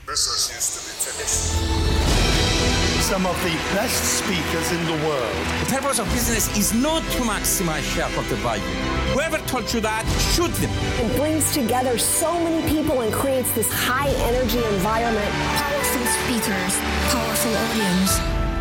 Business used to be traditional. Some of the best speakers in the world. The purpose of business is not to maximize shareholder value. Whoever told you that, shoot them. It brings together so many people and creates this high energy environment. Powerful speakers, powerful audience.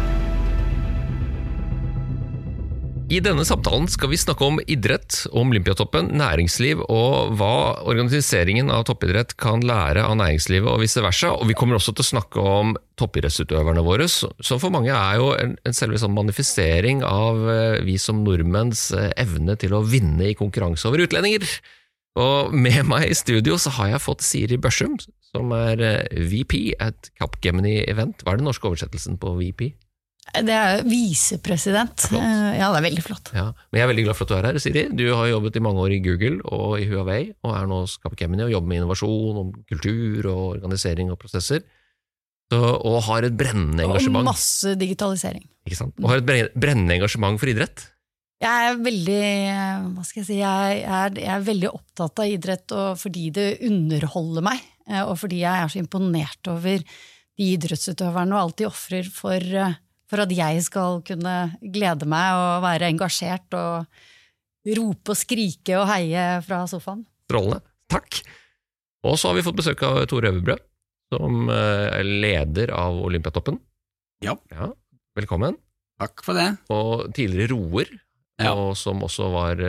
I denne samtalen skal vi snakke om idrett, om Olympiatoppen, næringsliv og hva organiseringen av toppidrett kan lære av næringslivet og vice versa. Og vi kommer også til å snakke om toppidrettsutøverne våre, som for mange jo en selve sånn manifestering av vi som nordmenns evne til å vinne i konkurranse over utlendinger. Og med meg i studio så har jeg fått Siri Børsum, som VP at Capgemini Event. Hva den norske oversettelsen på VP? Det visepresident. Ja, det veldig flott. Ja, men jeg veldig glad for at du her, Siri. Du har jobbet i mange år i Google og i Huawei, og nå hos Capgemini og jobber med innovasjon, om kultur og organisering og prosesser. Og har et brennende engasjement. Og masse digitalisering. Ikke sant? Og har et brennende engasjement for idrett. Jeg veldig, hva skal jeg si, jeg veldig opptatt av idrett, og fordi det underholder meg, og fordi jeg så imponert over de idrettsutøverne og alt de offrer for at jeg skal kunne glede meg og være engasjert og rope og skrike og heie fra sofaen. Strålende, takk. Og så har vi fått besøk av Tore Øverbrød, som leder av Olympiatoppen. Ja. Velkommen. Takk for det. Og tidligere roer, og som også var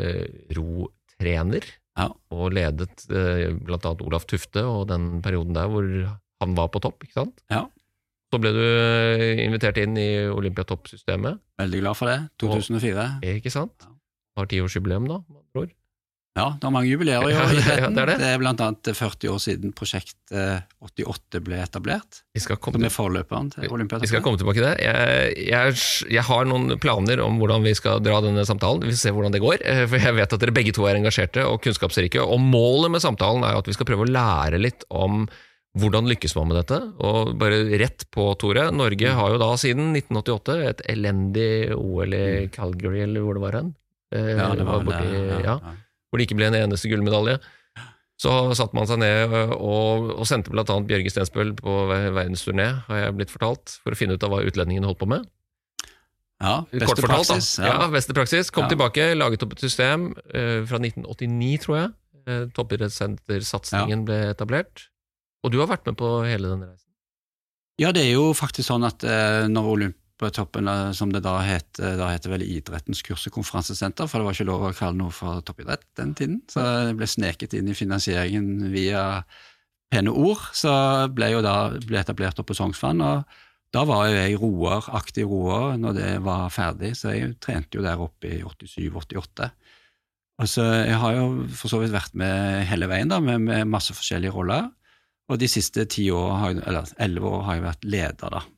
rotrener, og ledet blant annet Olaf Tufte og den perioden der hvor han var på topp, ikke sant? Ja. Så ble du invitert inn i Olympiatopp-systemet. Veldig glad for det, 2004. Ikke sant? Har 10-årsjubileum da, tror. Ja, det mange jubileer i idretten. Det blant annet 40 år siden prosjekt 88 ble etablert. Som forløperen til Olympiatoppen. Vi skal komme tilbake til det. Jeg har noen planer om hvordan vi skal dra denne samtalen. Vi får se hvordan det går, for jeg vet at dere begge to engasjerte og kunnskapsrike, og målet med samtalen at vi skal prøve å lære litt om hvordan lykkes man med dette? Og bare rett på, Tore, Norge har jo da siden 1988 et elendig OL i Calgary, eller hvor det var hen. Det var hvor det ikke ble en eneste gullmedalje. Så satt man seg ned og sendte blant annet Bjørge Stensbøl på verdensturné, har jeg blitt fortalt, for å finne ut av hva utlendingene holdt på med. Ja, beste praksis. Ja, beste praksis. Kom tilbake, laget opp et system fra 1989, tror jeg. Toppidrettssenter-satsingen ble etablert. Og du har vært med på hele denne reisen? Ja, det jo faktisk sånn at når Olympiatoppen, som det da heter vel Idrettens kurs- og konferansesenter, for det var ikke lov å kalle noe for toppidrett den tiden, så det ble sneket inn i finansieringen via pene ord, så ble etablert opp på Sognsvann, og da var jo jeg aktiv roer når det var ferdig, så jeg trente jo der oppe i 87-88. Og så jeg har jo for så vidt vært med hele veien da, med masse forskjellige roller. Og de siste 11 år har jeg vært leder da.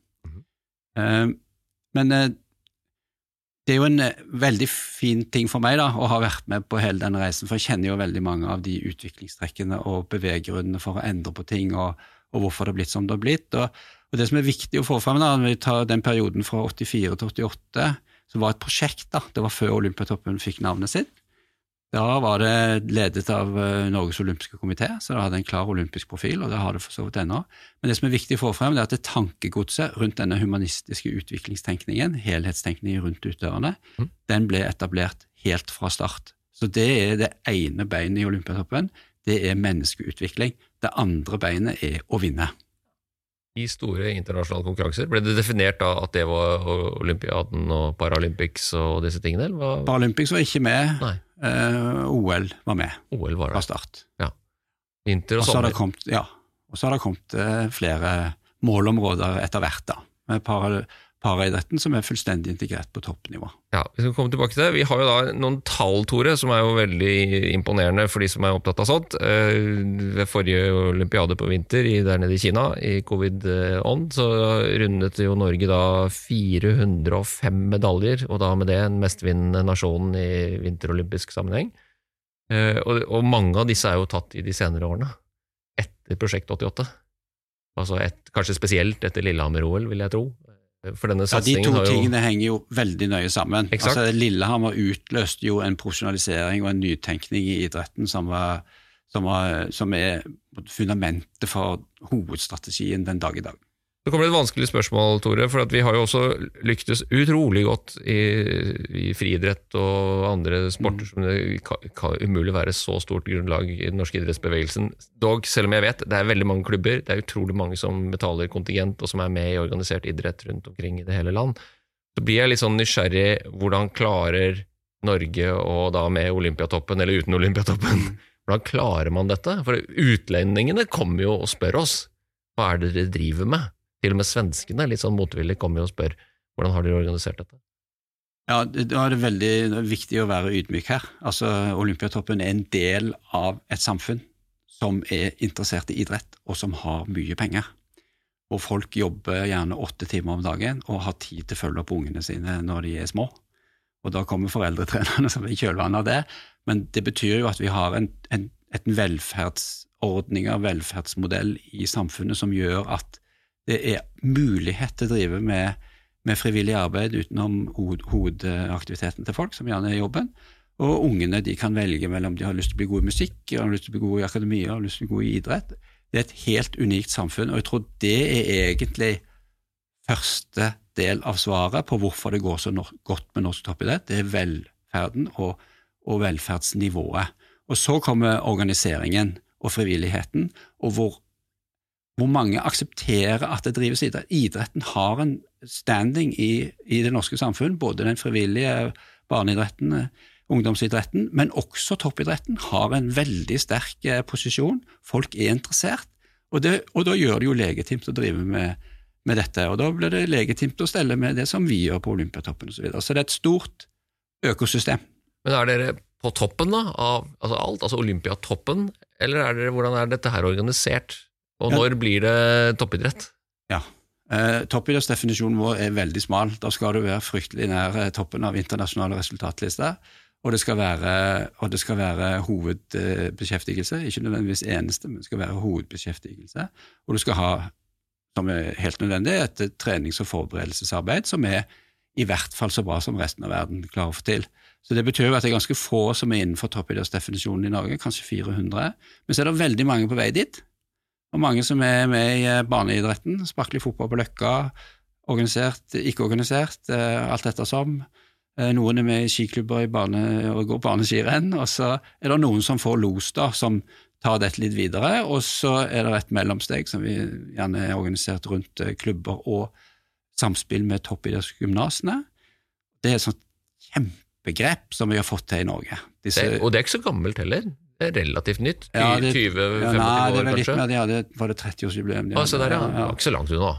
Men det jo en veldig fin ting for meg da, å ha vært med på hele denne reisen, for jeg kjenner jo veldig mange av de utviklingstrekkene og beveggrunnene for å endre på ting, og hvorfor det har blitt som det har blitt. Og det som viktig å få frem da, når vi tar den perioden fra 84 til 88, så var et prosjekt da, det var før Olympiatoppen fikk navnet sitt. Da var det ledet av Norges olympiske komité, så det hadde en klar olympisk profil, og det har det for så vidt ennå. Men det som viktig å få frem, det at det tankegodset rundt denne humanistiske utviklingstenkningen, helhetstenkningen rundt utøverne, den ble etablert helt fra start. Så det det ene beinet i Olympiatoppen, det menneskeutvikling. Det andre beinet å vinne. I store internasjonale konkurranser, ble det definert da at det var Olympiaden og Paralympics og disse tingene? Eller? Paralympics var ikke med. Nei. OL var med. OL var det. Fra start. Ja. Vinter og sommer. Og så har det kommet flere målområder etter hvert da, med paraidretten som fullstendig integrert på toppnivå. Ja, vi skal komme tilbake til det. Vi har jo da noen tall, Tore, som jo veldig imponerende for de som opptatt av sånt. Ved forrige olympiade på vinter der nede i Kina, i covid-ånd, så rundet jo Norge da 405 medaljer, og da med det en mestvinnende nasjon i vinterolympisk sammenheng. Og mange av disse jo tatt i de senere årene, etter prosjekt 88. Altså kanskje spesielt etter Lillehammer-OL, vil jeg tro. For denne de to tingene henger jo veldig nøye sammen. Altså, Lillehammer utløste jo en profesjonalisering og en nytenkning i idretten som var som fundamentet for hovedstrategien den dag i dag. Det kommer et vanskelig spørsmål, Tore, for at vi har jo også lyktes utrolig godt i friidrett og andre sporter som det kan umulig være så stort grunnlag i den norske idrettsbevegelsen. Dog, selv om jeg vet, det veldig mange klubber, det utrolig mange som betaler kontingent og som med i organisert idrett rundt omkring i det hele land. Så blir jeg litt sånn nysgjerrig, hvordan klarer Norge, og da med Olympiatoppen eller uten Olympiatoppen, hvordan klarer man dette? For utlendingene kommer jo og spør oss, hva det dere driver med? Til og med svenskene, litt sånn motvillig, kommer jo og spør, hvordan har dere organisert dette? Ja, da det veldig viktig å være ydmyk her. Altså, Olympiatoppen en del av et samfunn som interessert i idrett, og som har mye penger. Og folk jobber gjerne 8 timer om dagen, og har tid til å følge opp ungene sine når de små. Og da kommer foreldretrenerne som i kjølvannet av det. Men det betyr jo at vi har et velferdsordning, velferdsmodell i samfunnet som gjør at det mulighet til å drive med frivillig arbeid utenom hovedaktiviteten til folk, som gjerne jobben. Og ungene de kan velge mellom de har lyst til å bli gode i musikk, har lyst til å bli gode i akademia, har lyst til å bli gode i idrett. Det et helt unikt samfunn, og jeg tror det egentlig første del av svaret på hvorfor det går så godt med norsk toppidrett. Det velferden og velferdsnivået. Og så kommer organiseringen og frivilligheten, og hvor mange aksepterer at det drives idrett. Idretten har en standing i det norske samfunn, både den frivillige barneidretten, ungdomsidretten, men også toppidretten har en veldig sterk posisjon. Folk interessert, og da gjør det jo legitimt å drive med dette, og da blir det legitimt å stelle med det som vi gjør på Olympiatoppen og så videre. Så det et stort økosystem. Men dere på toppen da, av alt, altså Olympiatoppen, eller hvordan dette her organisert? Og når blir det toppidrett? Ja, toppidrettsdefinisjonen vår veldig smal. Da skal du være fryktelig nær toppen av internasjonale resultatlister, og det skal være hovedbeskjeftigelse, ikke nødvendigvis eneste, men det skal være hovedbeskjeftigelse, og du skal ha, som helt nødvendig, et trenings- og forberedelsesarbeid som i hvert fall så bra som resten av verden klarer å få til. Så det betyr jo at det ganske få som innenfor toppidrettsdefinisjonen i Norge, kanskje 400, men så det veldig mange på vei dit, og mange som med i barneidretten, sparkelig fotball på Løkka, organisert, ikke organisert, alt dette som. Noen med i skiklubber og går barneskirenn, og så det noen som får los da, som tar dette litt videre, og så det et mellomsteg som vi gjerne organisert rundt klubber og samspill med toppidrettsgymnasene. Det et sånt kjempegrep som vi har fått til i Norge. Og det ikke så gammelt heller. Det relativt nytt, 20-25 år kanskje? Nei, var det 30-årsjubileum. Så der, det var ikke så langt unna.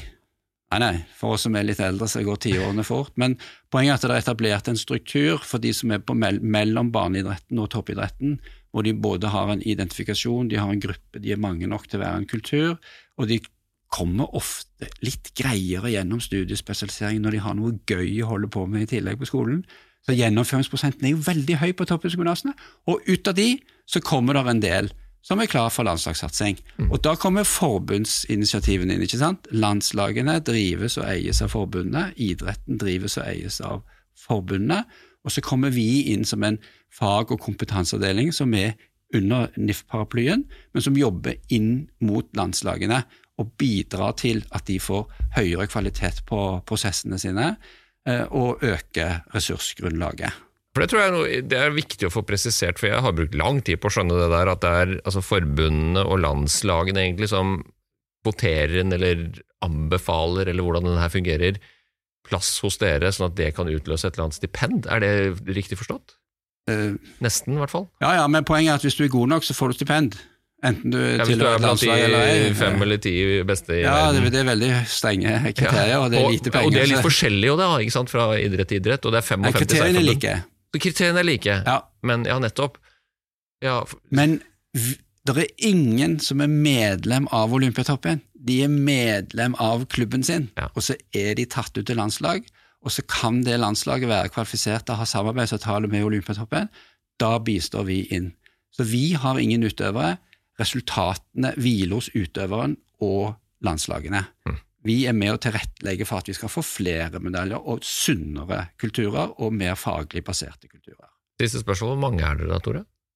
Nei, for oss som litt eldre så går 10 årene fort, men poenget at det etablert en struktur for de som på mellom barneidretten og toppidretten, hvor de både har en identifikasjon, de har en gruppe, de mange nok til å være en kultur, og de kommer ofte litt greiere gjennom studiespesialisering når de har noe gøy å holde på med i tillegg på skolen. Så gjennomføringsprosenten jo veldig høy på toppidrettsgymnasene, og ut av de så kommer det en del som klar for landslagssatsing. Og da kommer forbundsinitiativene inn, ikke sant? Landslagene drives og eies av forbundene, idretten drives og eies av forbundene, og så kommer vi inn som en fag- og kompetanseavdeling som under NIF-paraplyen, men som jobber inn mot landslagene og bidrar til at de får høyere kvalitet på prosessene sine, og øke ressursgrunnlaget. For det tror jeg det viktig å få presisert, for jeg har brukt lang tid på å skjønne det der, at det altså forbundene og landslagene egentlig som voterer eller anbefaler, eller hvordan den her fungerer, plass hos dere, sånn at det kan utløse et eller annet stipend. Det riktig forstått? Nesten i hvert fall. Ja, men poenget at hvis du god nok, så får du stipend. Enten du tilhører et landslag eller ei. 5 eller 10 beste i verden. Ja, det veldig strenge kriterier, og det lite penger. Og det litt forskjellig jo da, ikke sant, fra idrett til idrett, og det 55 kriteriene like. Så kriteriene like, men nettopp. Ja. Men det ingen som medlem av Olympiatoppen. De medlem av klubben sin, og så de tatt ut til landslag, og så kan det landslaget være kvalifisert til å ha samarbeidsavtale med Olympiatoppen. Da bistår vi inn. Så vi har ingen utøvere. Resultatene hviler hos utøveren og landslagene. Vi med å tilrettelegge for at vi skal få flere medaljer og sunnere kulturer og mer faglig baserte kulturer. Siste spørsmål, hvor mange dere da, Tore?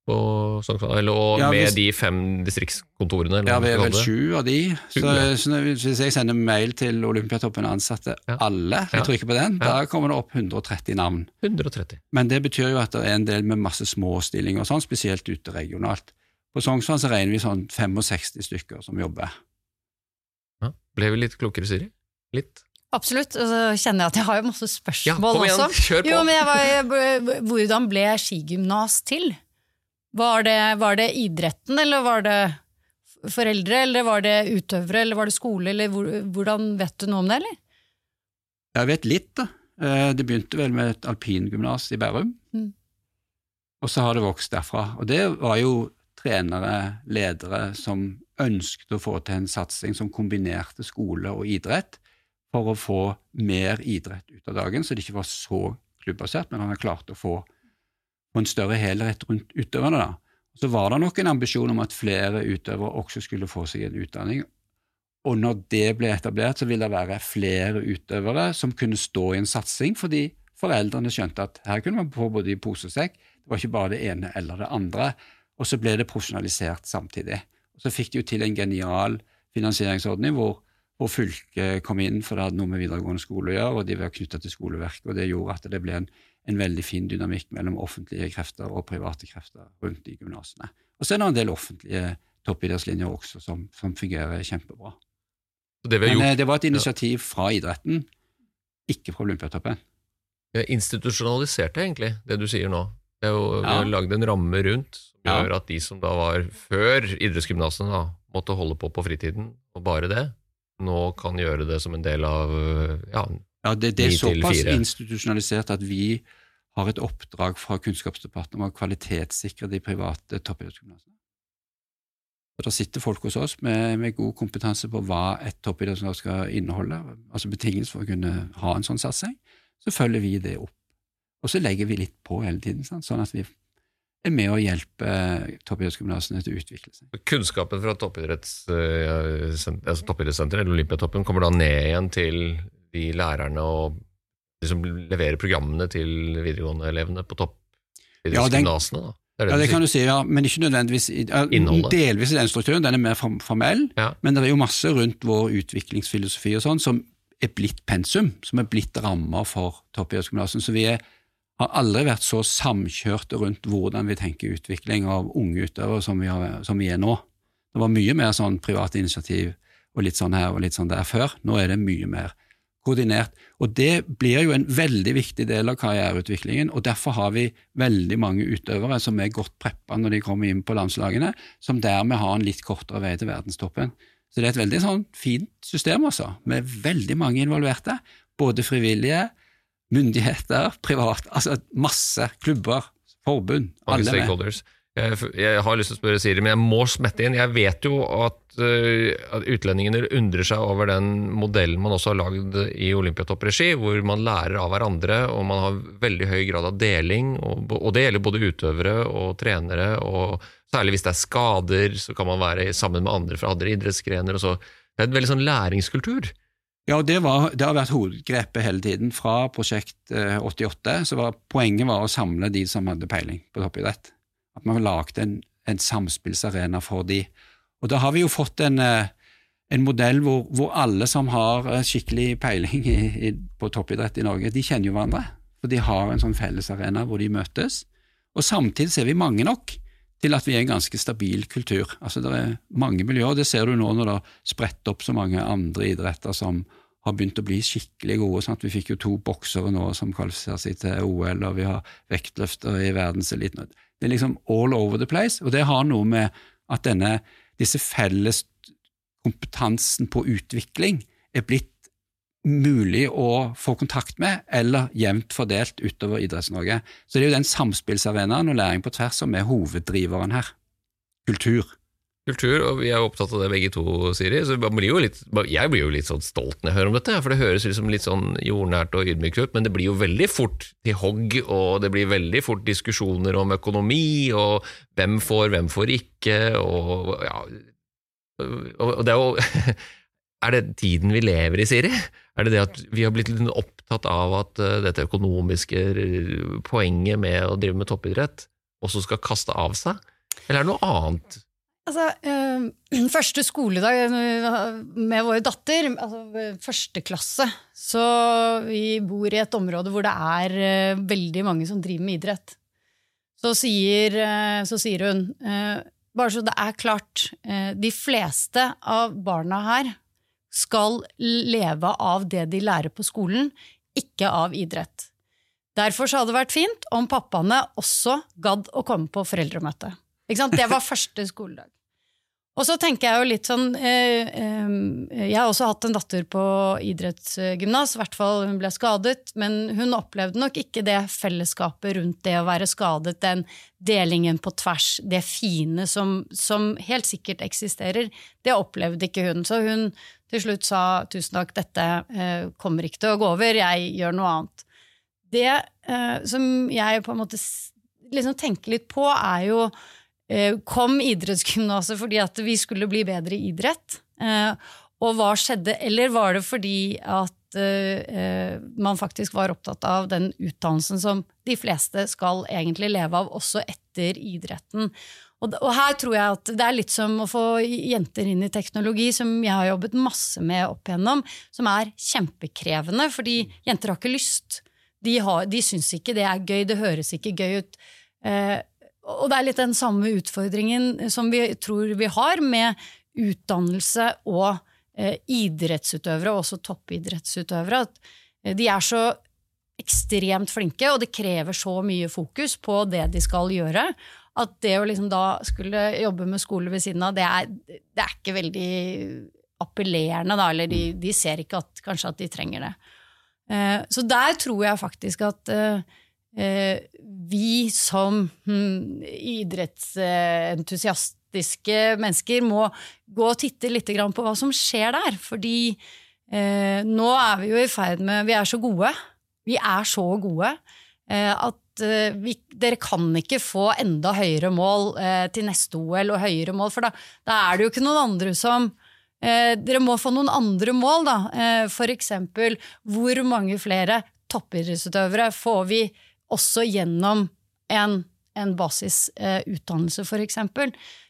på Sognsvann, og med de 5 distriktskontorene? Ja, vi vel 7 av de. Så hvis jeg sender mail til Olympiatoppen og ansatte alle, jeg trykker på den, da kommer det opp 130 navn. 130. Men det betyr jo at det en del med masse små stillinger og sånn, spesielt ute regionalt. På Sognsvann så regner vi sånn 65 stykker som jobber. Ja, ble vi litt klokere, Siri? Litt? Absolutt, og så kjenner jeg at jeg har jo masse spørsmål kom igjen, også. kjør på. Jo, men hvordan ble skigymnas til? Var det idretten, eller var det foreldre, eller var det utøvere, eller var det skole, eller hvordan vet du noe om det, eller? Jeg vet litt da. Det begynte vel med et alpingymnas i Bærum, og så har det vokst derfra. Og det var jo trenere, ledere som ønsket å få til en satsing som kombinerte skole og idrett, for å få mer idrett ut av dagen, så det ikke var så klubbasert, men han har klart å få en større helhet rundt utøverne da. Så var det nok en ambisjon om at flere utøvere også skulle få seg en utdanning, og når det ble etablert, så ville det være flere utøvere som kunne stå i en satsing, fordi foreldrene skjønte at her kunne man få både i pose og sekk, det var ikke bare det ene eller det andre, og så ble det profesjonalisert samtidig. Og så fikk de jo til en genial finansieringsordning hvor fylket kom inn, for det hadde noe med videregående skole å gjøre, og de var knyttet til skoleverket, og det gjorde at det ble en veldig fin dynamikk mellom offentlige krefter og private krefter rundt i gymnasene. Og så er det en del offentlige toppidrettslinjer også som fungerer kjempebra. Men det var et initiativ fra idretten, ikke fra Olympiatoppen. Institusjonaliserte egentlig, det du sier nå. Vi har laget en ramme rundt, som gjør at de som da var før idrettsgymnasen da, måtte holde på fritiden, og bare det, nå kan gjøre det som en del av det er såpass institusjonalisert at vi har et oppdrag fra Kunnskapsdepartementet om å kvalitetssikre de private toppidrettsgymnasene. Og da sitter folk hos oss med god kompetanse på hva et toppidrettsgymnas skal inneholde, altså betingelser for å kunne ha en sånn satsing, så følger vi det opp. Og så legger vi litt på hele tiden, sånn at vi er med å hjelpe toppidrettsgymnasene til å utvikle seg. Kunnskapen fra toppidrettssenteret, eller Olympiatoppen, kommer da ned igjen til de lærerne og de som leverer programmene til videregående elevene på toppidrettsgymnasene da? Det kan du si, men ikke nødvendigvis. Delvis i den strukturen, den er mer formell, men det er jo masse rundt vår utviklingsfilosofi og sånn som er blitt pensum, som er blitt rammer for toppidrettsgymnasen, så vi har aldri vært så samkjørte rundt hvordan vi tenker utvikling av unge utøvere som vi er nå. Det var mye mer sånn privat initiativ og litt sånn her og litt sånn der før. Nå er det mye mer koordinert, og det blir jo en veldig viktig del av karriereutviklingen, og derfor har vi veldig mange utøvere som er godt preppet når de kommer inn på landslagene, som dermed har en litt kortere vei til verdenstoppen. Så det er et veldig sånn fint system også, med veldig mange involverte, både frivillige, myndigheter, privat, altså masse klubber, forbund, alle med. Jeg har lyst til å spørre Siri, men jeg må smette inn. Jeg vet jo at utlendingene undrer seg over den modellen man også har laget i Olympiatopp-regi, hvor man lærer av hverandre, og man har veldig høy grad av deling, og det gjelder både utøvere og trenere, og særlig hvis det er skader, så kan man være sammen med andre fra andre idrettsgrener, og så. Det er en veldig sånn læringskultur. Ja, det har vært hovedgrepet hele tiden. Fra prosjekt 88, så poenget var å samle de som hadde peiling på toppidrett. At man har laget en samspillsarena for de. Og da har vi jo fått en modell hvor alle som har skikkelig peiling på toppidrett i Norge, de kjenner jo hverandre. For de har en sånn fellesarena hvor de møtes. Og samtidig ser vi mange nok til at vi er en ganske stabil kultur. Altså det er mange miljøer, det ser du nå når det har spredt opp så mange andre idretter som har begynt å bli skikkelig gode, sånn at vi fikk jo 2 boksere nå som kvalifiserer seg til OL, og vi har vektløftere i verdenseliten. Det er liksom all over the place, og det har noe med at disse felles kompetansen på utvikling er blitt mulig å få kontakt med, eller jevnt fordelt utover Idretts-Norge. Så det er jo den samspillsarenaen og læring på tvers som er hoveddriveren her. Kultur, og vi er opptatt av det begge to, Siri, så jeg blir jo litt sånn stolt når jeg hører om dette, for det høres liksom litt sånn jordnært og ydmykt ut, men det blir jo veldig fort til hogg, og det blir veldig fort diskusjoner om økonomi, og hvem får ikke, og det er jo, er det tiden vi lever i, Siri? Er det at vi har blitt litt opptatt av at dette økonomiske poenget med å drive med toppidrett, også skal kaste av seg? Eller det noe annet? Altså, første skoledag med vår datter, altså første klasse, så vi bor i et område hvor det veldig mange som driver med idrett. Så sier hun, bare så det klart, de fleste av barna her skal leve av det de lærer på skolen, ikke av idrett. Derfor så hadde det vært fint om pappaene også gadd å komme på foreldremøte. Ikke sant? Det var første skoledag. Og så tenker jeg jo litt sånn, jeg har også hatt en datter på idrettsgymnas, i hvert fall hun ble skadet, men hun opplevde nok ikke det fellesskapet rundt det å være skadet, den delingen på tvers, det fine som helt sikkert eksisterer, det opplevde ikke hun. Så hun til slutt sa, tusen takk, dette kommer ikke til å gå over, jeg gjør noe annet. Det som jeg på en måte liksom tenker litt på jo kom idrettsgymnaset fordi at vi skulle bli bedre i idrett, og hva skjedde, eller var det fordi at man faktisk var opptatt av den utdannelsen som de fleste skal egentlig leve av også etter idretten. Og her tror jeg at det litt som å få jenter inn i teknologi, som jeg har jobbet masse med opp igjennom, som kjempekrevende, fordi jenter har ikke lyst. De synes ikke det gøy, det høres ikke gøy ut. Og det litt den samme utfordringen som vi tror vi har med utdannelse og idrettsutøvere, og også toppidrettsutøvere, at de så ekstremt flinke, og det krever så mye fokus på det de skal gjøre, at det å liksom da skulle jobbe med skole ved siden av, det ikke veldig appellerende da, eller de ser ikke kanskje at de trenger det. Så der tror jeg faktisk at vi som idrettsentusiastiske mennesker må gå og titte litt grann på hva som skjer der, fordi nå vi jo i ferd med, vi så gode, så gode, at dere kan ikke få enda høyere mål til neste OL og høyere mål, for da det jo ikke noen andre som dere må få noen andre mål da, for eksempel hvor mange flere toppidrettsutøvere får vi også gjennom en basisutdannelse for eksempel.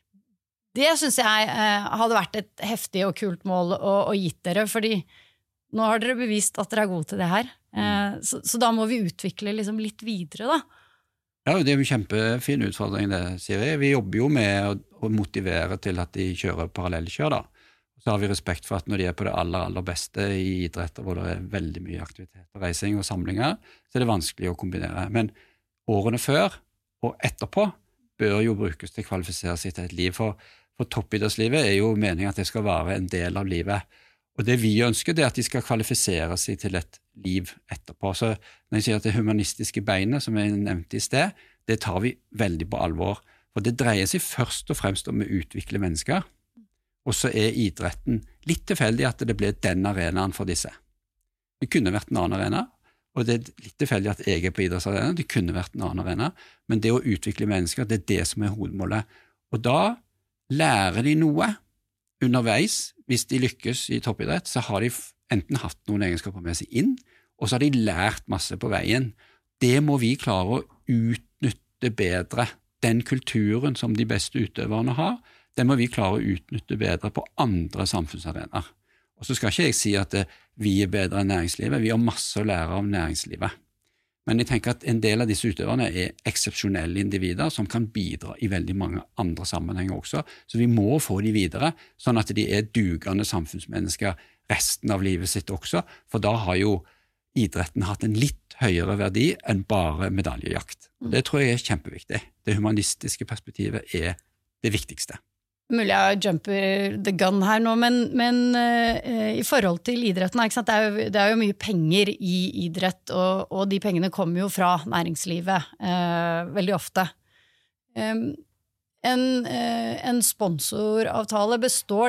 Det synes jeg hadde vært et heftig og kult mål å gitt dere, fordi nå har dere bevist at dere gode til det her. Så da må vi utvikle liksom litt videre da. Ja, det jo en kjempefin utfordring det, Siri. Vi jobber jo med å motivere til at de kjører parallellkjør da. Så har vi respekt for at når de på det aller beste i idretter, hvor det veldig mye aktivitet og reising og samlinger, så det vanskelig å kombinere. Men årene før og etterpå bør jo brukes til å kvalifisere seg til et liv, for toppidrettslivet jo meningen at det skal være en del av livet. Og det vi ønsker, det at de skal kvalifisere seg til et liv etterpå. Så når jeg sier at det humanistiske beinet, som jeg nevnte i sted, det tar vi veldig på alvor. For det dreier seg først og fremst om å utvikle mennesker, og så idretten litt tilfeldig at det ble den arenaen for disse. Det kunne vært en annen arena, og det litt tilfeldig at jeg på idrettsarenaen, det kunne vært en annen arena, men det å utvikle mennesker, det det som hovedmålet. Og da lærer de noe underveis. Hvis de lykkes i toppidrett, så har de enten hatt noen egenskaper med seg inn, og så har de lært masse på veien. Det må vi klare å utnytte bedre. Den kulturen som de beste utøverne har, den må vi klare å utnytte bedre på andre samfunnsarenaer. Og så skal ikke jeg si at vi bedre enn næringslivet, vi har masse å lære av næringslivet. Men jeg tenker at en del av disse utøverne eksepsjonelle individer som kan bidra i veldig mange andre sammenhenger også, så vi må få de videre, sånn at de dugende samfunnsmennesker resten av livet sitt også, for da har jo idretten hatt en litt høyere verdi enn bare medaljejakt. Og det tror jeg kjempeviktig. Det humanistiske perspektivet det viktigste. Mulig jeg jumper the gun her nå, men i forhold til idretten, ikke sant? Det jo mye penger i idrett, og de pengene kommer jo fra næringslivet veldig ofte. En sponsoravtale består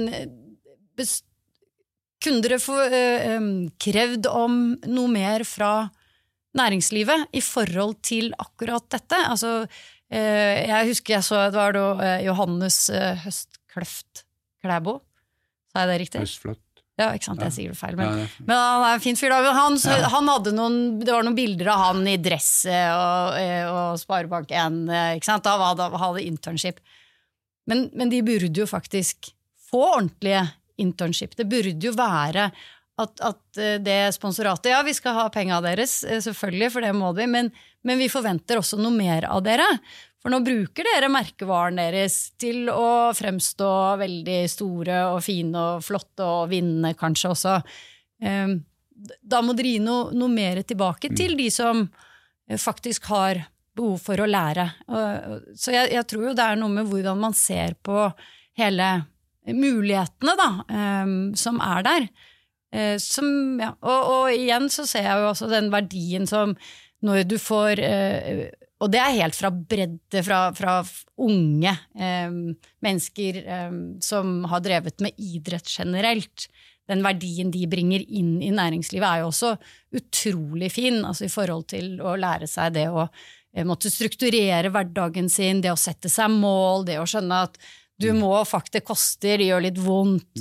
kunne dere få krevd om noe mer fra næringslivet i forhold til akkurat dette? Altså, jeg husker jeg så det var Johannes Høstkløft Klæbo, sa jeg det riktig? Ja, ikke sant, jeg sier det feil, men han en fin fyr da. Han hadde det var noen bilder av han i dress og Sparebank 1, ikke sant, da hadde internship. Men de burde jo faktisk få ordentlige internship. Det burde jo være at det sponsoratet, ja, vi skal ha penger av deres, selvfølgelig, for det må vi, men vi forventer også noe mer av dere. For nå bruker dere merkevaren deres til å fremstå veldig store og fine og flotte og vinne kanskje også. Da må dere gi noe mer tilbake til de som faktisk har behov for å lære. Så jeg tror jo det noe med hvordan man ser på hele mulighetene da, som der. Og igjen så ser jeg jo også den verdien som når du får, og det helt fra bredde, fra unge mennesker som har drevet med idrett generelt, den verdien de bringer inn i næringslivet jo også utrolig fin, altså i forhold til å lære seg det å måtte strukturere hverdagen sin, det å sette seg mål, det å skjønne at du må faktisk, det koster, det gjør litt vondt,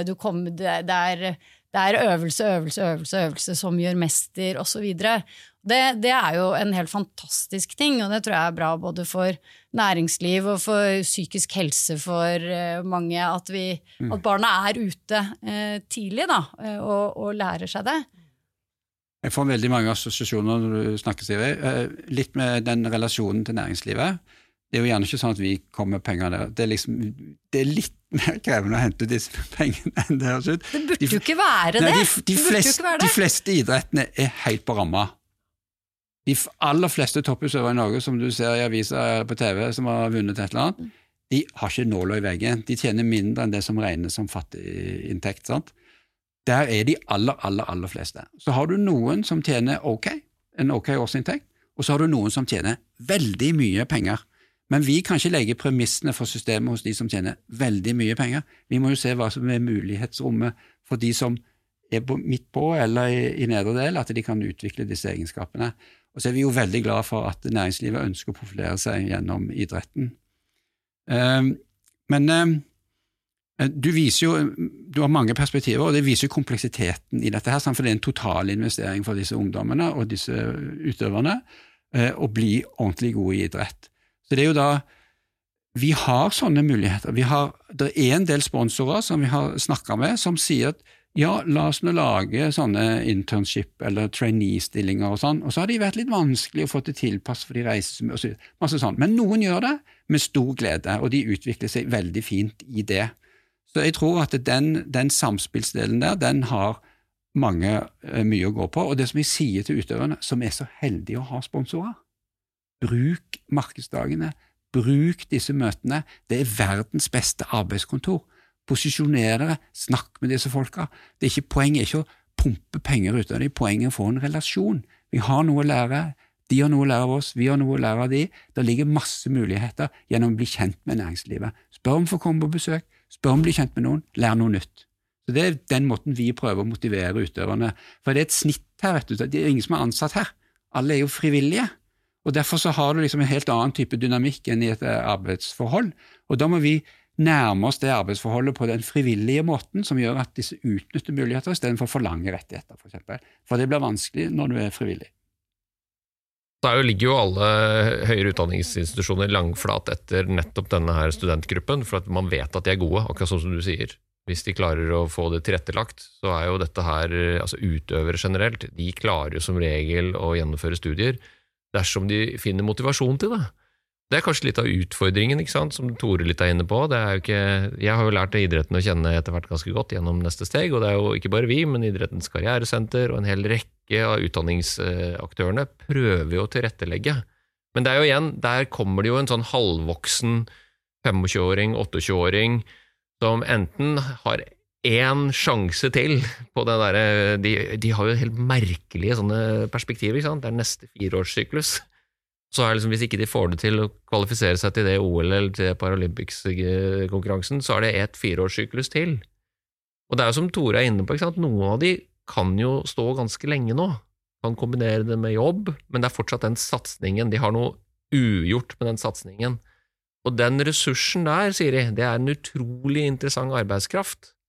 det øvelse som gjør mester, og så videre. Det jo en helt fantastisk ting, og det tror jeg bra både for næringsliv og for psykisk helse for mange, at barna ute tidlig da, og lærer seg det. Jeg får veldig mange assosiasjoner når du snakker, Siri. Litt med den relasjonen til næringslivet. Det jo gjerne ikke sånn at vi kommer med penger der. Det litt mer krevende å hente disse pengene enn det høres ut. Det burde jo ikke være det. De fleste idrettene helt på ramma. De aller fleste topputøvere i Norge, som du ser i aviser på TV, som har vunnet et eller annet, de har ikke nåla i veggen. De tjener mindre enn det som regnes som fattig inntekt, sant? Der de aller fleste. Så har du noen som tjener en ok årsinntekt, og så har du noen som tjener veldig mye penger. Men vi kan ikke legge premissene for systemet hos de som tjener veldig mye penger. Vi må jo se hva som mulighetsrommet for de som midt på eller i nedre del, at de kan utvikle disse egenskapene. Og så vi jo veldig glad for at næringslivet ønsker å profilere seg gjennom idretten. Men du viser jo, du har mange perspektiver, og det viser jo kompleksiteten i dette her, for det en total investering for disse ungdommene og disse utøverne å bli ordentlig gode i idrett. Så det jo da, vi har sånne muligheter. Det en del sponsorer som vi har snakket med, som sier at ja, la oss nå lage sånne internship eller trainee-stillinger og sånn, og så har de vært litt vanskelig å få til tilpass for de reiser og så, masse sånn. Men noen gjør det med stor glede, og de utvikler seg veldig fint i det. Så jeg tror at den samspillsdelen der, den har mange mye å gå på, og det som jeg sier til utøverne, som så heldige å ha sponsorer, bruk markedsdagene, bruk disse møtene, det verdens beste arbeidskontor. Posisjoner dere, snakk med disse folka. Poenget ikke å pumpe penger ut av dem, poenget å få en relasjon. Vi har noe å lære, de har noe å lære av oss, vi har noe å lære av de. Det ligger masse muligheter gjennom å bli kjent med næringslivet. Spør om å få komme på besøk, spør om å bli kjent med noen, lær noe nytt. Så det den måten vi prøver å motivere utøverne. For det et snitt her, vet du, det ingen som ansatt her. Alle jo frivillige. Og derfor så har du liksom en helt annen type dynamikk enn i et arbeidsforhold. Og da må vi nærme oss det arbeidsforholdet på den frivillige måten som gjør at disse utnytter muligheter i stedet for forlange rettigheter, for eksempel. For det blir vanskelig når du frivillig. Der ligger jo alle høyere utdanningsinstitusjoner langflat etter nettopp denne her studentgruppen, for at man vet at de gode, akkurat sånn som du sier. Hvis de klarer å få det tilrettelagt, så jo dette her, altså utøvere generelt, de klarer jo som regel å gjennomføre studier dersom de finner motivasjon til det. Det kanskje litt av utfordringen, ikke sant, som Tore litt inne på. Det jo ikke, jeg har jo lært idretten å kjenne etter hvert ganske godt gjennom neste steg, og det jo ikke bare vi, men idrettens karrieresenter og en hel rekke av utdanningsaktørene prøver jo å tilrettelegge. Men det jo igjen, der kommer det jo en sånn halvvoksen 25-åring, 28-åring, som enten har en sjanse til på det der, de har jo helt merkelige sånne perspektiver, ikke sant? Det neste 4-årssyklus. Så liksom, hvis ikke de får det til å kvalifisere seg til det OL eller til Paralympics-konkurransen, så det et 4-årssyklus til. Og det jo som Tore inne på, ikke sant? Noen av de kan jo stå ganske lenge nå, kan kombinere det med jobb, men det fortsatt den satsningen, de har noe ugjort med den satsningen. Og den ressursen der, Siri, det en utrolig interessant arbeidskraft.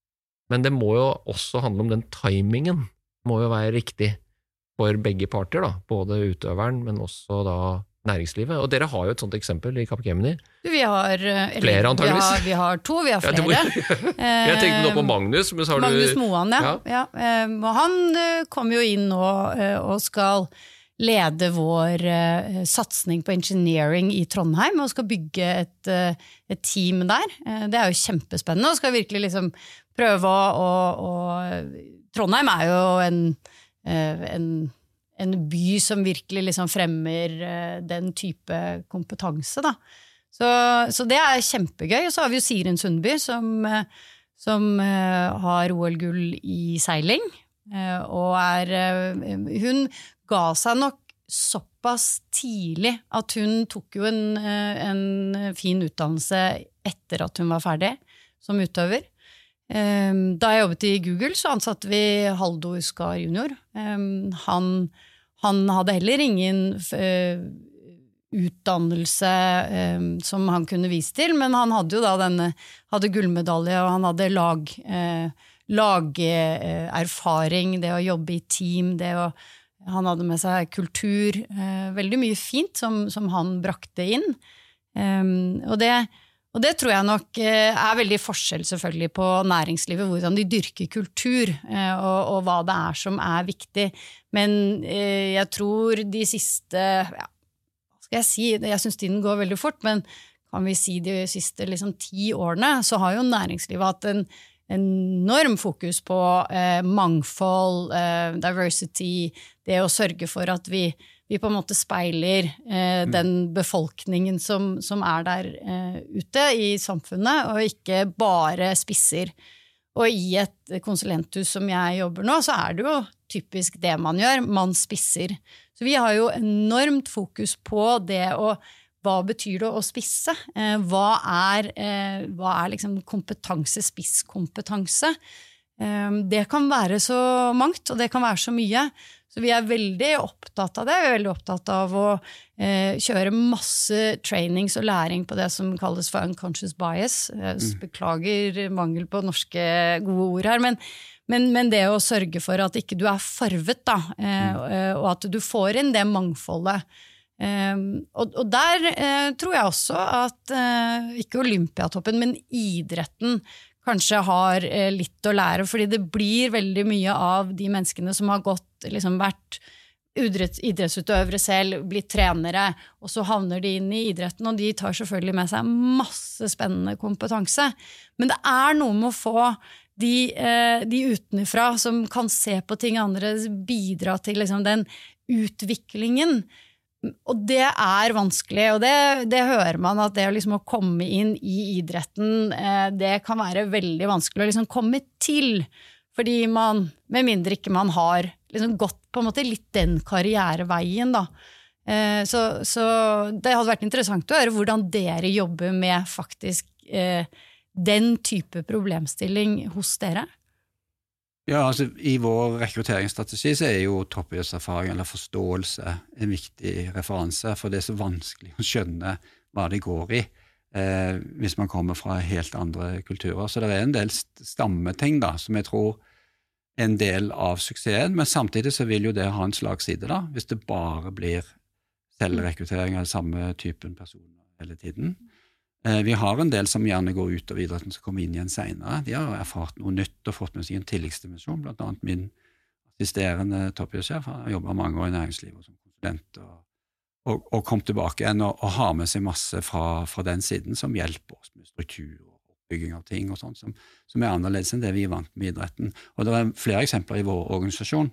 Men det må jo også handle om den timingen, må jo være riktig for begge parter da, både utøveren, men også da næringslivet. Og dere har jo et sånt eksempel i Capgemini. Vi har flere antageligvis. Vi har to, vi har flere. Jeg tenkte nå på Magnus. Men så har Magnus Moan, ja. Og han kom jo inn nå og skal lede vår satsning på engineering i Trondheim, og skal bygge et team der. Det er jo kjempespennende, og skal virkelig liksom prøve å Trondheim er jo en by som virkelig liksom fremmer den type kompetanse da. Så det er kjempegøy, og så har vi jo Siren Sundby som har OL-gull i seiling, og hun ga seg nok såpass tidlig at hun tok jo en fin utdannelse etter at hun var ferdig som utøver. Da jeg jobbet i Google så ansatte vi Haldo Uskar junior. Han hadde heller ingen utdannelse som han kunne vise til, men han hadde jo da hadde gullmedalje, og han hadde lagerfaring, det å jobbe i team, han hadde med seg kultur, veldig mye fint som han brakte inn. Og det tror jeg nok er veldig forskjell selvfølgelig på næringslivet, hvordan de dyrker kultur, og hva det er som er viktig. Men jeg tror de siste, hva skal jeg si, jeg synes tiden går veldig fort, men kan vi si de siste liksom 10 årene, så har jo næringslivet hatt en enorm fokus på mangfold, diversity, det å sørge for at vi på en måte speiler den befolkningen som er der ute i samfunnet, og ikke bare spisser. Og i et konsulenthus som jeg jobber nå, så er det jo typisk det man gjør, man spisser. Så vi har jo enormt fokus på det, og hva betyr det å spisse? Hva er liksom kompetanse, spisskompetanse? Det kan være så mangt, og det kan være så mye. Så vi er veldig opptatt av det, vi er veldig opptatt av å kjøre masse trainings og læring på det som kalles for unconscious bias. Beklager mangel på norske gode ord her, men det å sørge for at ikke du er farvet da, og at du får inn det mangfoldet. Og der tror jeg også at ikke Olympiatoppen, men idretten kanskje har litt å lære, fordi det blir veldig mye av de menneskene som har vært idrettsutøvere selv, blitt trenere, og så havner de inn i idretten, og de tar selvfølgelig med seg masse spennende kompetanse. Men det er noe med å få de utenifra som kan se på ting andre, bidra til liksom den utviklingen. Og det er vanskelig, og det hører man at det liksom å komme inn i idretten, det kan være veldig vanskelig å liksom komme til, fordi med mindre ikke man har liksom gått på en måte litt den karriereveien da. Så det hadde vært interessant å høre hvordan dere jobber med faktisk den type problemstilling hos dere. Ja, altså i vår rekrutteringsstrategi så er jo toppidrettserfaring eller forståelse en viktig referanse, for det er så vanskelig å skjønne hva det går i hvis man kommer fra helt andre kulturer. Så det er en del stammeting da, som jeg tror er en del av suksessen, men samtidig så vil jo det ha en slagside da, hvis det bare blir selvrekruttering av samme typen personer hele tiden. Vi har en del som gjerne går ut av idretten som kommer inn igjen senere. De har erfart noe nytt og fått med seg en tilleggsdimensjon, blant annet min assisterende toppidrettssjef. Han har jobbet mange år i næringslivet som konsulent og kom tilbake igjen og har med seg masse fra den siden som hjelper oss med struktur og oppbygging av ting og sånt, som er annerledes enn det vi er vant med idretten. Og det er flere eksempler i vår organisasjon.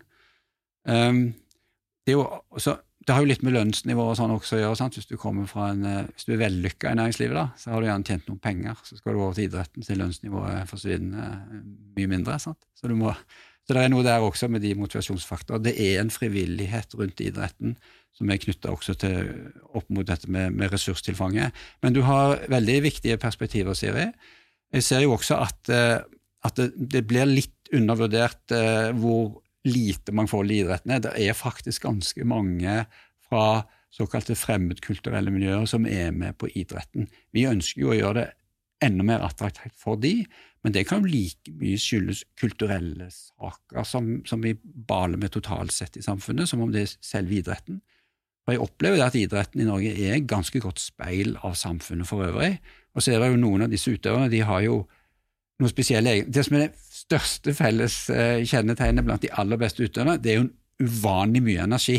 Det har jo litt med lønnsnivå og sånn også å gjøre, sant? Hvis du er vellykket i næringslivet da, så har du gjerne tjent noen penger, så skal du over til idretten, til lønnsnivået forsvinner mye mindre, sant? Så det er noe der også med de motivasjonsfaktorer. Det er en frivillighet rundt idretten som er knyttet også opp mot dette med ressurstilfanget. Men du har veldig viktige perspektiver, Siri. Jeg ser jo også at det blir litt undervurdert hvor lite mangfold i idretten. Det er faktisk ganske mange fra såkalte fremmedkulturelle miljøer som er med på idretten. Vi ønsker jo å gjøre det enda mer attraktivt for de, men det kan jo like mye skyldes kulturelle saker som vi baler med totalt sett i samfunnet, som om det selve idretten. For jeg opplever det at idretten i Norge ganske godt speil av samfunnet for øvrig, og så det jo noen av disse utøverne, de har jo noe spesielle det som det største felles kjennetegnet blant de aller beste utøverne, det jo en uvanlig mye energi.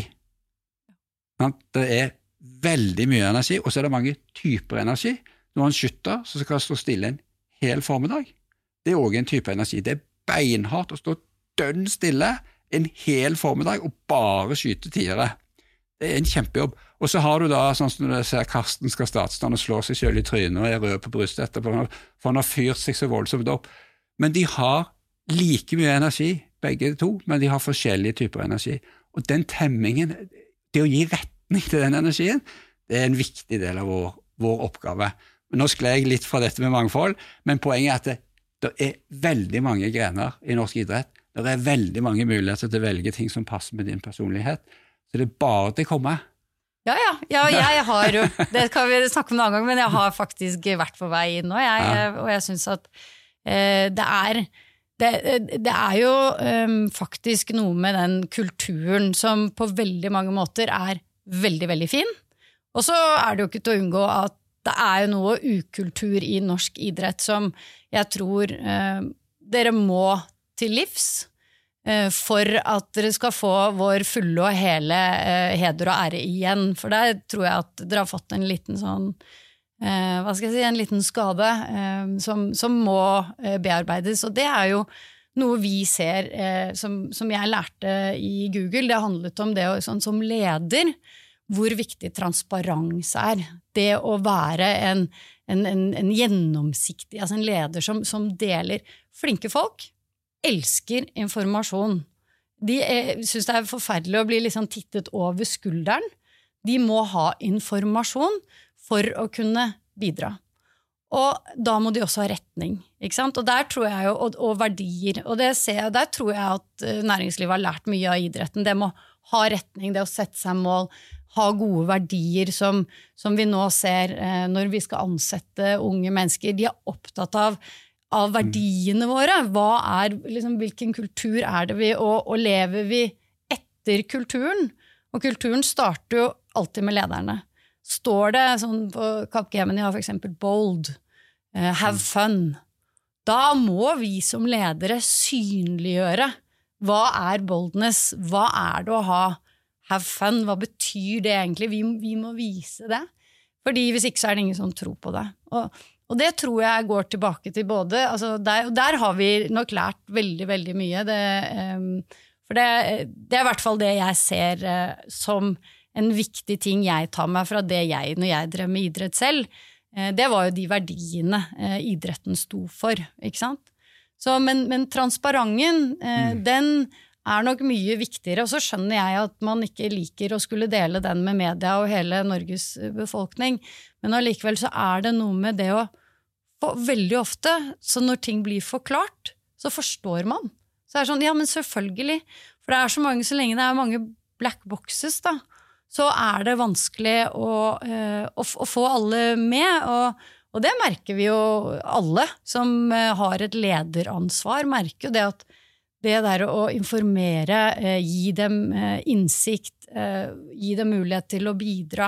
Det veldig mye energi, og så det mange typer energi. Når man skytter, så skal det stå stille en hel formiddag. Det også en type energi. Det beinhardt å stå dønn stille en hel formiddag og bare skyte tiere. Det en kjempejobb. Og så har du da, sånn som du ser Karsten skal startstande og slå seg selv i trynet og rød på brystet etterpå, for han har fyrt seg så voldsomt opp. Men de har like mye energi, begge to, men de har forskjellige typer energi. Og den temmingen, det å gi retning til den energien, det en viktig del av vår oppgave. Nå skled jeg litt fra dette med mangfold, men poenget at det veldig mange grener i norsk idrett. Det veldig mange muligheter til å velge ting som passer med din personlighet. Så det bare til å komme. Ja, jeg har jo, det kan vi snakke om en annen gang, men jeg har faktisk vært på vei inn nå, og jeg synes at det jo faktisk noe med den kulturen som på veldig mange måter veldig, veldig fin. Og så det jo ikke til å unngå at det jo noe ukultur i norsk idrett som jeg tror dere må til livs for at dere skal få vår fulle og hele heder og ære igjen. For der tror jeg at dere har fått en liten sånn, en liten skade som må bearbeides. Og det jo noe vi ser som jeg lærte i Google. Det handlet om det sånn, som leder, hvor viktig transparens det å være en gjennomsiktig, altså en leder som deler. Flinke folk elsker informasjon. De synes det forferdelig å bli liksom tittet over skulderen. De må ha informasjon for å kunne bidra. Og da må de også ha retning, ikke sant? Og der tror jeg jo, og verdier, og det ser jeg, der tror jeg at næringslivet har lært mye av idretten. Det må ha retning, det å sette seg mål, ha gode verdier som vi nå ser når vi skal ansette unge mennesker. De opptatt av verdiene våre. Liksom, hvilken kultur det vi, og lever vi etter kulturen? Og kulturen starter jo alltid med lederne. Står det sånn på Capgemini har for eksempel bold, have fun. Da må vi som ledere synliggjøre hva boldness, hva det å ha have fun, hva betyr det egentlig? Vi må vise det, fordi hvis ikke så det ingen som tror på det. Og det tror jeg går tilbake til både, altså der har vi nok lært veldig, veldig mye. For det i hvert fall det jeg ser som en viktig ting jeg tar meg fra det når jeg drev med idrett selv. Det var jo de verdiene idretten sto for, ikke sant? Så, men transparenten, den nok mye viktigere, og så skjønner jeg at man ikke liker å skulle dele den med media og hele Norges befolkning, men allikevel så det noe med det å veldig ofte, så når ting blir forklart, så forstår man. Så det sånn, ja, men selvfølgelig, for det så mange, så lenge det mange black boxes da, så det vanskelig å få alle med, og det merker vi jo alle som har et lederansvar, merker jo det at det der å informere, gi dem innsikt, gi dem mulighet til å bidra,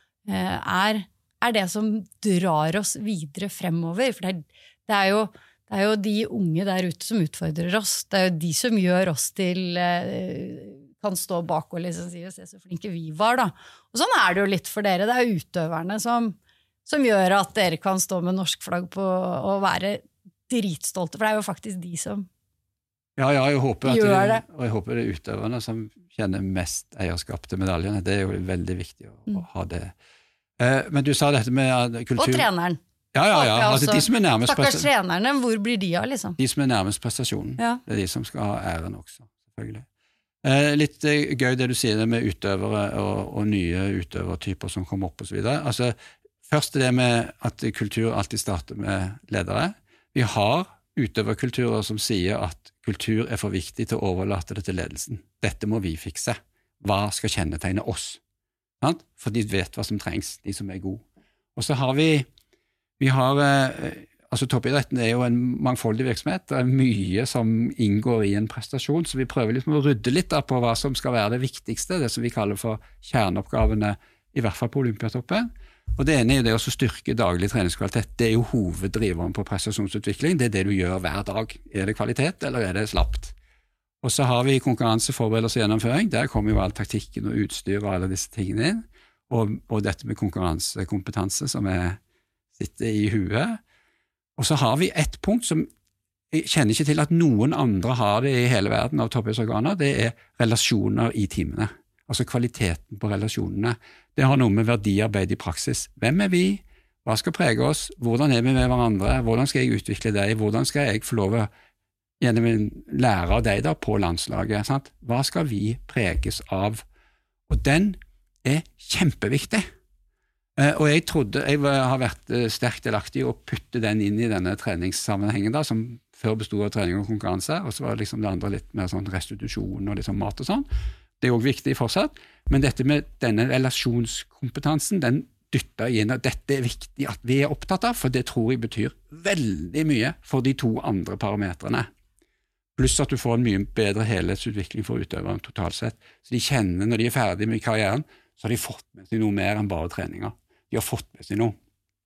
det som drar oss videre fremover. For det jo de unge der ute som utfordrer oss. Det jo de som gjør oss til kan stå bak og liksom si se så flinke vi var da. Og sånn det jo litt for dere. Det utøverne som gjør at dere kan stå med norsk flagg på og være dritstolte, for det jo faktisk de som Ja, jeg håper jeg håper det utøverne som kjenner mest eierskap til medaljene. Det jo veldig viktig å ha det. Men du sa dette med kultur. Og treneren. Ja. Altså, de som nærmest stakkars trenerne, hvor blir de av, liksom? De som nærmest prestasjonen. Ja. Det de som skal ha æren også, selvfølgelig. Litt gøy det du sier det med utøvere og nye utøvertyper som kommer opp og så videre. Altså, først det med at kultur alltid starter med ledere. Vi har utøverkulturer som sier at kultur for viktig til å overlate det til ledelsen. Dette må vi fikse. Hva skal kjennetegne oss? For de vet hva som trengs, de som gode. Og så har vi har Altså toppidretten jo en mangfoldig virksomhet, det mye som inngår i en prestasjon, så vi prøver liksom å rydde litt da på hva som skal være det viktigste, det som vi kaller for kjerneoppgavene, i hvert fall på Olympiatoppen. Og det ene det å styrke daglig treningskvalitet, det jo hoveddriveren på prestasjonsutvikling, det det du gjør hver dag. Det kvalitet, eller det slapt? Og så har vi konkurranse, forberedelse og gjennomføring, der kommer jo all taktikken og utstyr og alle disse tingene inn, og dette med konkurransekompetanse som sitter i huet. Og så har vi et punkt som jeg kjenner ikke til at noen andre har det i hele verden av toppidrettsorganer, det relasjoner i teamene. Altså kvaliteten på relasjonene. Det har noe med verdiarbeid i praksis. Hvem vi? Hva skal prege oss? Hvordan vi med hverandre? Hvordan skal jeg utvikle deg? Hvordan skal jeg få lov å gjennom lære av deg da på landslaget? Sant? Hva skal vi preges av? Og den kjempeviktig. Og jeg har vært sterkt delaktig i å putte den inn i denne treningssammenhengen da, som før bestod av trening og konkurranse, og så var det liksom det andre litt mer sånn restitusjon og liksom mat og sånn. Det også viktig fortsatt, men dette med denne relasjonskompetansen, den dytter inn at dette viktig at vi opptatt av, for det tror jeg betyr veldig mye for de to andre parametrene. Pluss at du får en mye bedre helhetsutvikling for utøveren totalt sett. Så de kjenner når de ferdige med karrieren, så har de fått med seg noe mer enn bare treninger. De har fått med seg noe.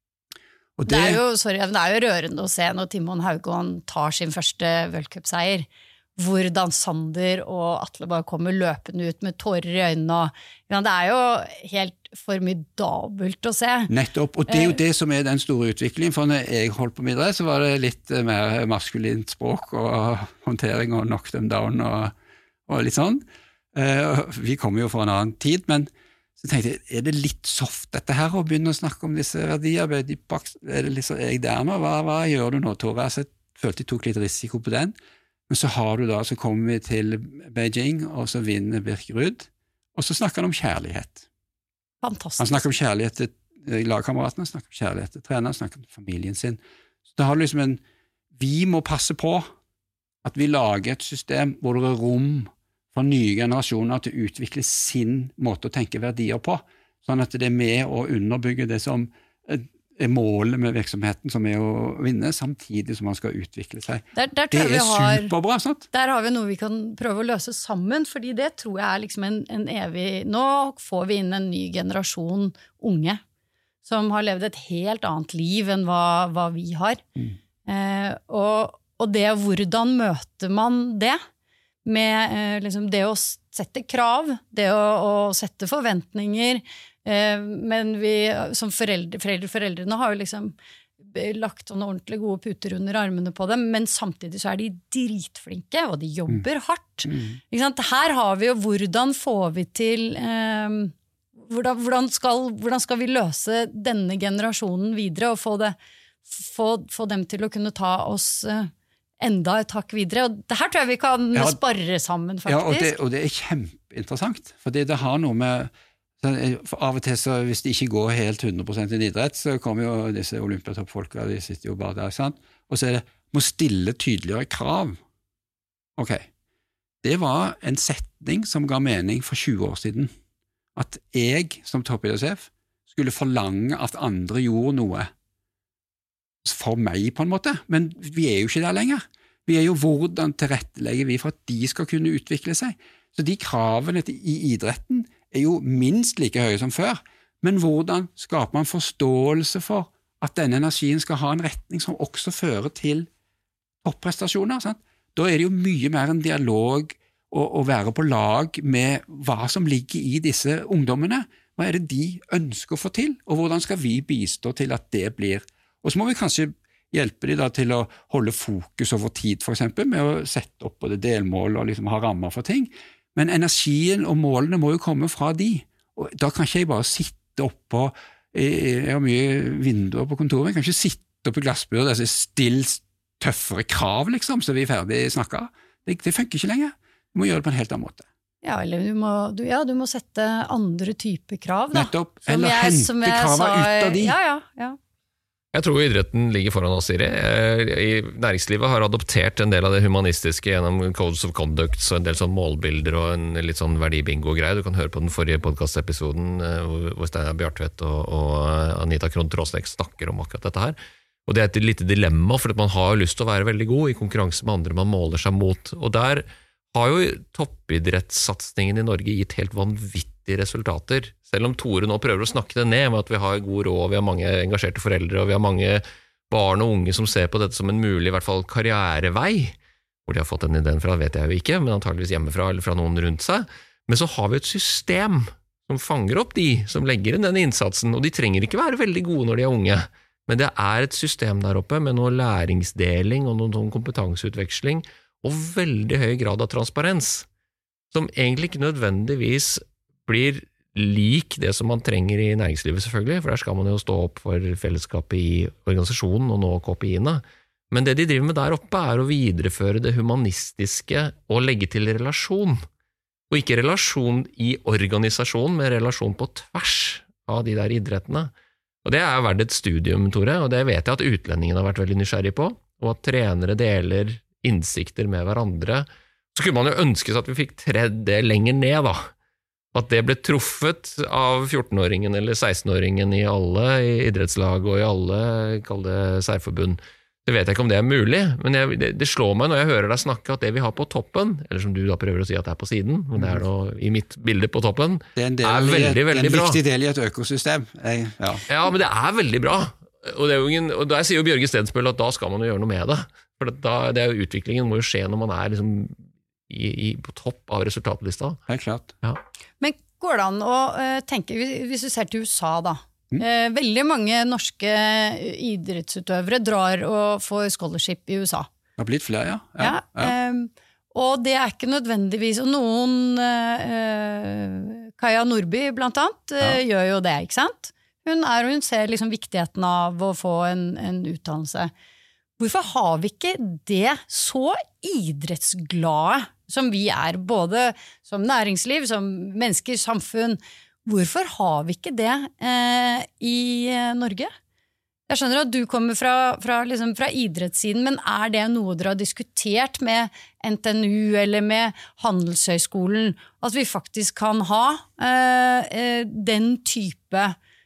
Og det jo rørende å se når Timon Haugan tar sin første World Cup-seier, hvordan Sander og Atle bare kommer løpende ut med tårer i øynene. Det jo helt formidabelt å se. Nettopp, og det jo det som den store utviklingen, for når jeg holdt på med idrett, så var det litt mer maskulint språk og håndtering og knock them down og litt sånn. Vi kommer jo fra en annen tid, men så tenkte jeg, det litt soft dette her, å begynne å snakke om disse verdiarbeid i baks? Det liksom jeg der nå? Hva gjør du nå, Tore? Jeg følte jeg tok litt risiko på den. Men så så kommer vi til Beijing, og så vinner Birkerud, og så snakker han om kjærlighet. Fantastisk. Han snakker om kjærlighet til lagkameratene, snakker om kjærlighet til treneren, snakker om familien sin. Så da har du liksom vi må passe på at vi lager et system hvor det rom for nye generasjoner til å utvikle sin måte å tenke verdier på, sånn at det med å underbygge det som målet med virksomheten som å vinne, samtidig som man skal utvikle seg. Der det superbra, sant? Der har vi noe vi kan prøve å løse sammen, fordi det tror jeg liksom en evig... Nå får vi inn en ny generasjon unge, som har levd et helt annet liv enn hva vi har. Og det, hvordan møter man det? Med liksom det å sette krav, det å sette forventninger, men vi som foreldrene har jo liksom lagt sånne ordentlig gode puter under armene på dem, men samtidig så de dritflinke, og de jobber hardt. Ikke sant? Her har vi jo hvordan får vi til hvordan skal vi løse denne generasjonen videre og få dem til å kunne ta oss enda et hakk videre, og det her tror jeg vi kan sparre sammen faktisk. Ja, og det kjempeinteressant, for det har noe med for av og til så hvis de ikke går helt 100% i idrett, så kommer jo disse olympiatoppfolka, de sitter jo bare der, sant? Og så det, må stille tydeligere krav. Ok, det var en setning som ga mening for 20 år siden, at jeg som toppidrettssjef skulle forlange at andre gjorde noe for meg på en måte, men vi jo ikke der lenger. Vi jo hvordan tilrettelegger vi for at de skal kunne utvikle seg. Så de kravene i idretten jo minst like høye som før, men hvordan skaper man forståelse for at denne energien skal ha en retning som også fører til topprestasjoner, sant? Da det jo mye mer en dialog og være på lag med hva som ligger i disse ungdommene. Hva det de ønsker å få til, og hvordan skal vi bistå til at det blir? Og så må vi kanskje hjelpe de da til å holde fokus over tid, for eksempel, med å sette opp både delmål og liksom ha rammer for ting. Men energien og målene må jo komme fra de, og da kan ikke jeg bare sitte oppå, jeg har mye vinduer på kontoret, jeg kan ikke sitte oppe i glassburet og stille tøffere krav, liksom, så vi ferdig snakket. Det funker ikke lenger. Du må gjøre det på en helt annen måte. Ja, eller du må sette andre typer krav, da. Nettopp, eller hente kravet ut av de. Ja. Jeg tror idretten ligger foran oss, Siri. Næringslivet har adoptert en del av det humanistiske gjennom Codes of Conduct, så en del sånn målbilder og en litt sånn verdibingo-greie. Du kan høre på den forrige podcast-episoden hvor Steinar Bjartvedt og Anita Krohn Tråsnek snakker om akkurat dette her. Og det et lite dilemma, for man har lyst til å være veldig god i konkurranse med andre man måler seg mot. Og der har jo toppidrettssatsningen i Norge gitt helt vanvittige resultater. Selv om Tore nå prøver å snakke det ned med at vi har god råd, vi har mange engasjerte foreldre, og vi har mange barn og unge som ser på dette som en mulig, i hvert fall karrierevei. Hvor de har fått den ideen fra, vet jeg jo ikke, men antageligvis hjemmefra eller fra noen rundt seg. Men så har vi et system som fanger opp de som legger inn den innsatsen, og de trenger ikke være veldig gode når de er unge. Men det et system der oppe med noe læringsdeling og noen kompetanseutveksling og veldig høy grad av transparens, som egentlig ikke nødvendigvis blir lik det som man trenger i næringslivet selvfølgelig, for der skal man jo stå opp for fellesskapet i organisasjonen og nå KPI-ene. Men det de driver med der oppe å videreføre det humanistiske og legge til relasjon. Og ikke relasjon i organisasjon, men relasjon på tvers av de der idrettene. Og det verdt et studium, Tore, og det vet jeg at utlendingene har vært veldig nysgjerrig på, og at trenere deler innsikter med hverandre. Så kunne man jo ønske seg at vi fikk tredd det lenger ned, da. At det ble truffet av 14-åringen eller 16-åringen i alle idrettslag og i alle, kall det særforbund. Det vet jeg ikke om det mulig, men det slår meg når jeg hører deg snakke at det vi har på toppen, eller som du da prøver å si at det på siden, men det nå i mitt bilde på toppen, det veldig, veldig bra. Det en viktig del i et økosystem. Ja, men det veldig bra. Og der sier jo Bjørge Stensbøl at da skal man jo gjøre noe med det. For det jo utviklingen må jo skje når man liksom på topp av resultatlista. Helt klart. Ja. Men går det an å tenke, hvis du ser til USA da, veldig mange norske idrettsutøvere drar og får scholarship i USA. Det har blitt flere, ja. Og det ikke nødvendigvis, og noen, Kaja Nordby blant annet, gjør jo det, ikke sant? Hun ser liksom viktigheten av å få en utdannelse. Hvorfor har vi ikke det så idrettsglade som vi både som næringsliv, som mennesker, samfunn? Hvorfor har vi ikke det i Norge? Jeg skjønner at du kommer fra idrettssiden, men det noe dere har diskutert med NTNU eller med Handelshøyskolen, at vi faktisk kan ha den type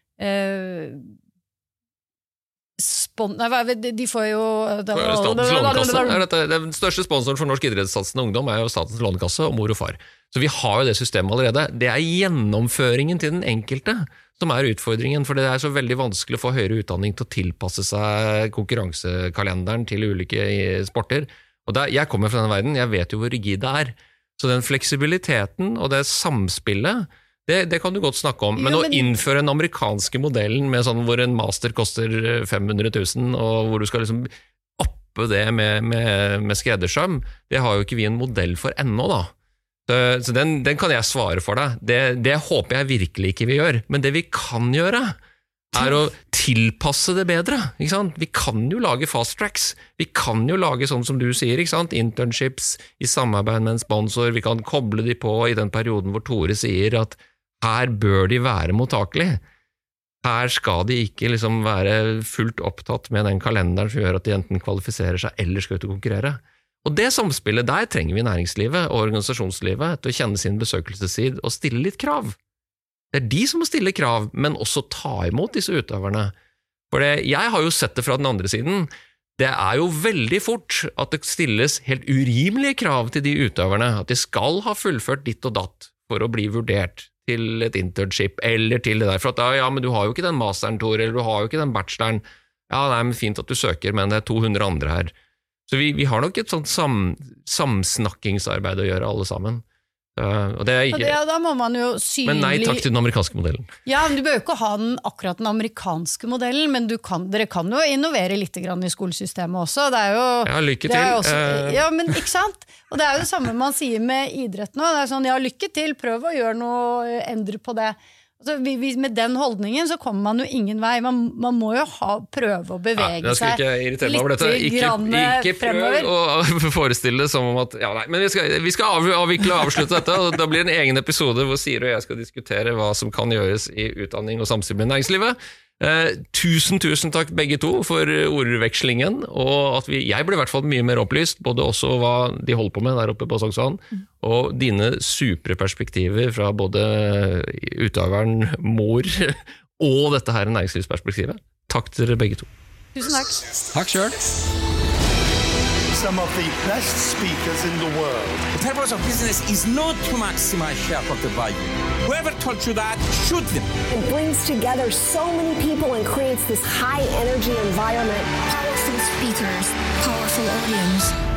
de får jo Statens Lånekasse. Den største sponsoren for norsk idrettssatsende ungdom jo Statens Lånekasse og mor og far. Så vi har jo det systemet allerede. Det gjennomføringen til den enkelte som utfordringen, for det så veldig vanskelig å få høyere utdanning til å tilpasse seg konkurransekalenderen til ulike sporter. Og jeg kommer fra denne verden, jeg vet jo hvor rigid det Så den fleksibiliteten og det samspillet, det kan du godt snakke om, men å innføre den amerikanske modellen med sånn hvor en master koster 500 000, og hvor du skal liksom oppe det med skreddersøm, det har jo ikke vi en modell for ennå da. Så den kan jeg svare for deg. Det håper jeg virkelig ikke vi gjør, men det vi kan gjøre å tilpasse det bedre, ikke sant? Vi kan jo lage fast tracks, vi kan jo lage sånn som du sier, ikke sant? Internships i samarbeid med en sponsor, vi kan koble de på i den perioden hvor Tore sier at her bør de være mottakelige. Her skal de ikke liksom være fullt opptatt med den kalenderen som gjør at de enten kvalifiserer seg eller skal ut og konkurrere. Og det samspillet der trenger vi næringslivet og organisasjonslivet til å kjenne sin besøkelsestid og stille litt krav. Det de som må stille krav, men også ta imot disse utøverne. For jeg har jo sett det fra den andre siden. Det jo veldig fort at det stilles helt urimelige krav til de utøverne, at de skal ha fullført ditt og datt for å bli vurdert til et internship, eller til det der, for at men du har jo ikke den masteren, Tor, eller du har jo ikke den bacheloren. Nei, men fint at du søker, men det 200 andre her. Så vi har nok et sånt samsnakkingsarbeid å gjøre alle sammen. Og det ikke, da må man jo synlig... Men nei takk til den amerikanske modellen. Ja, men du bør jo ikke ha akkurat den amerikanske modellen, men dere kan jo innovere litt grann i skolesystemet også. Det jo... Ja, lykke til. Også, ja, men ikke sant? Og det jo det samme man sier med idrett nå. Det sånn, ja, lykke til, prøv å gjøre noe, endre på det. Altså, med den holdningen så kommer man jo ingen vei. Man må jo prøve å bevege seg litt ikke prøv å forestille det som om at nei, men vi skal avvikle og avslutte dette, og da blir det en egen episode hvor Siri og jeg skal diskutere hva som kan gjøres i utdanning og samspill med næringslivet. Tusen takk begge to for ordvekslingen, og at jeg ble i hvert fall mye mer opplyst, både også hva de holder på med der oppe på Sognsvann, og dine supre perspektiver fra både utøveren, mor og dette her næringslivsperspektivet. Takk til dere begge to. Tusen takk. Takk selv. Some of the best speakers in the world. The purpose of business is not to maximize shareholder value. Whoever told you that, shoot them. It brings together so many people and creates this high energy environment. Powerful speakers, powerful audience.